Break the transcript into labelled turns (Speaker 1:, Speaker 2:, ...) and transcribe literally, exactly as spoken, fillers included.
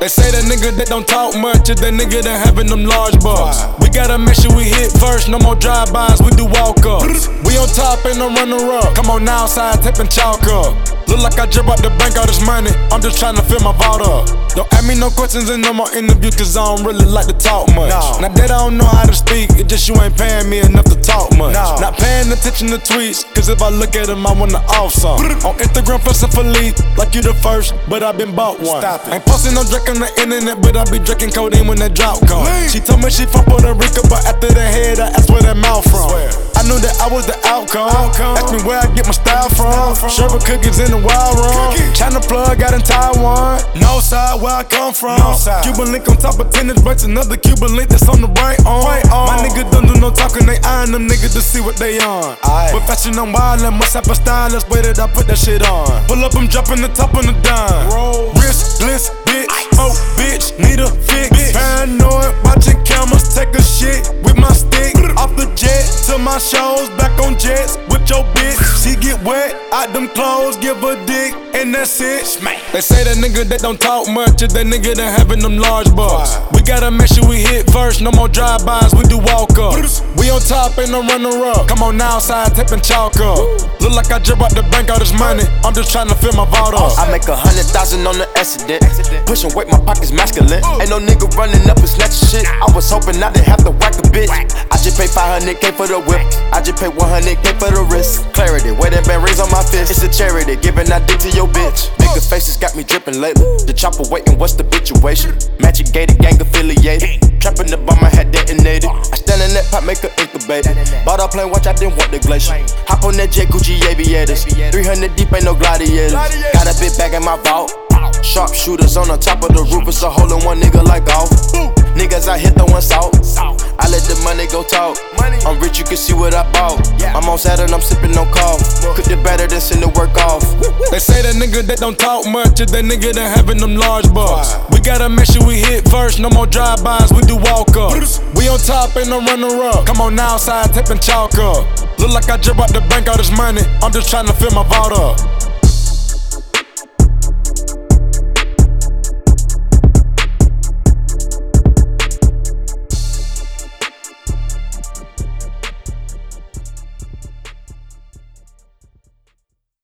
Speaker 1: They say that nigga that don't talk much is that nigga that having them large bucks. We gotta make sure we hit first, no more drive-bys, we do walk-ups. We on top, ain't no runner-up. Come on now, outside, tipping chalk up. Look like I drip out the bank, all this money. I'm just trying to fill my vault up. Don't ask me no questions in no more interview, cause I don't really like to talk much. No. Now that I don't know how to speak, it's just you ain't paying me enough to talk much. No. Not paying attention to tweets, cause if I look at them, I wanna off some. On Instagram, flexing for lead, like you the first, but I been bought one. Stop it. Ain't posting no drink on the internet, but I be drinking codeine when that drop comes. She told me she from Puerto Rico, but after the head, I asked where that mouth from. I knew that I was the outcome. outcome. Ask me where I get my style from. from. Sherbet cookies in the wild run. China plug out in Taiwan. No side where I come from. No Cuban link on top of tennis breaks. Another Cuban link that's on the right arm. Right on. My niggas don't do no talking. They eyeing them niggas to see what they on. Aye. But fashion I'm wildin'. Must have a stylist. Way that I put that shit on. Pull up, I'm dropping the top on the dime. Roll. Wrist, bliss, bitch. Oh, bitch. Need a fix. Bitch. Paranoid. Watching cameras. Take a shit with my stick. Off the jet to my shows. Back on jets with your bitch. She get wet out them clothes. Give her dick. And that's it. Smack. They say that nigga that don't talk much is that nigga that having them large bucks. We gotta make sure we hit first. No more drive-bys. We do walk-ups. We on top, ain't no runner-up. Come on now, outside, tipping chalk up. Look like I drip out the bank, all this money. I'm just trying to fill my vault up.
Speaker 2: I make a hundred thousand on the accident. Pushing weight, my pockets masculine. Ain't no nigga running up and snatching shit. I was hoping I didn't have to whack a bitch. I just pay five hundred K for the whip. I just pay one hundred K for the wrist. Clarity, wear that band rings on my fist. It's a charity, giving that dick to your bitch. Bigger faces got me dripping lately. The chopper waiting, what's the situation? Magic gated, gang affiliated. Trapping the bomb, I had detonated. I stand in that pot, make her incubator. Bought a plane, watch, I didn't want the glacier. Hop on that jet, Gucci aviators. three hundred deep, ain't no gladiators. Got a big bag in my vault. Sharp shooters on the top of the roof, it's a hole in one nigga like golf. Niggas I hit throwing salt. I let the money go talk. I'm rich, you can see what I bought. I'm on Saturn, I'm sipping on cough. Cook it better than send the work off.
Speaker 1: They say that nigga that don't talk much is that nigga that having them large bucks. We gotta make sure we hit first, no more drive-bys, we do walk-ups. We on top, ain't no runner-up. Come on now, outside, tipping chalk up. Look like I drip out the bank, all this money. I'm just trying to fill my vault up.